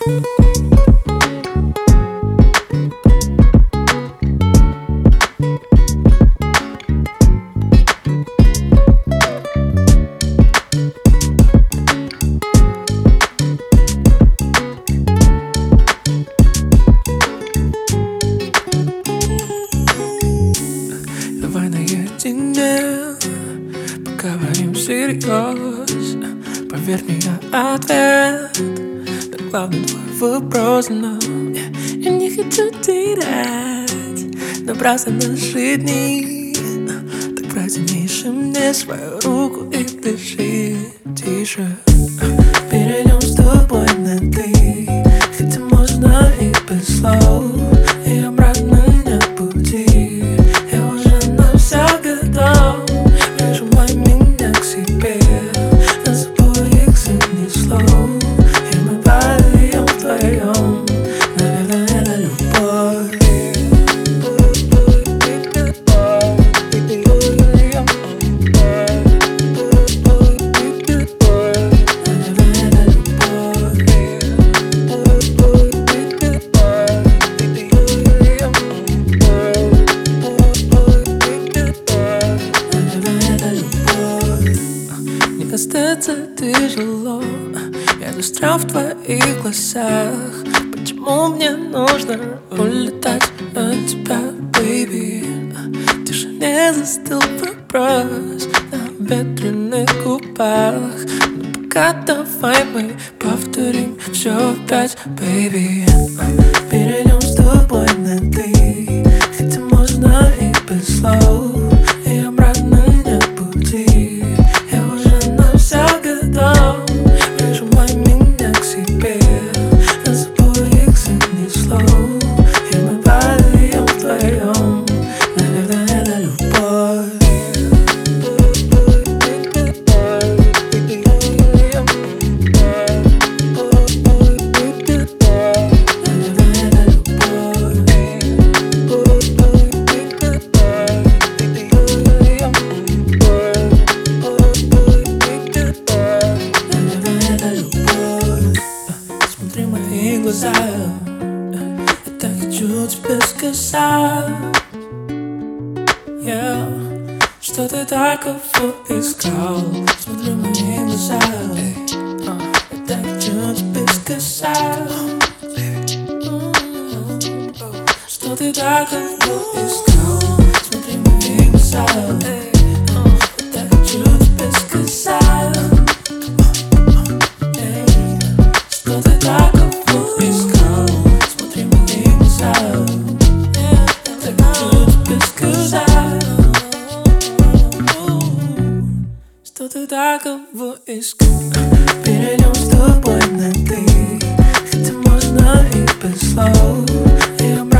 Давай наедине поговорим всерьез. Поверь мне, я ответ на главный твой вопрос. Но я не хочу терять напрасно наши дни. Так протяни же мне свою руку и дыши тише. Перейдем с тобой на ты, хотя можно и без слов. И обратно нет пути. Я уже на все готов. Прижимай меня к себе, нас обоих занесло. И мы падаем вдвоем. Наверное, это любовь. Остаться тяжело, я застрял в твоих глазах. Почему мне нужно улетать от тебя, baby? В тишине застыл вопрос на ветреных губах. Но пока давай мы повторим все опять, baby. Перейдем с тобой на ты, хотя можно и без слов. И обратно нет пути. Прижимай меня к себе, нас обоих занесло. И мы падаем вдвоем. Наверное, это любовь. Смотри в мои глаза, я так хочу тебе сказать, что ты такого искал. Смотри в мои глаза, я так хочу тебе сказать, что ты такого искал. Смотри в мои глаза, я так хочу тебе сказать, что ты такого искал. Смотри в мои глаза, я так хочу тебе сказать, что ты такого искал. Перейдем с тобой на ты, хотя можно и без слов.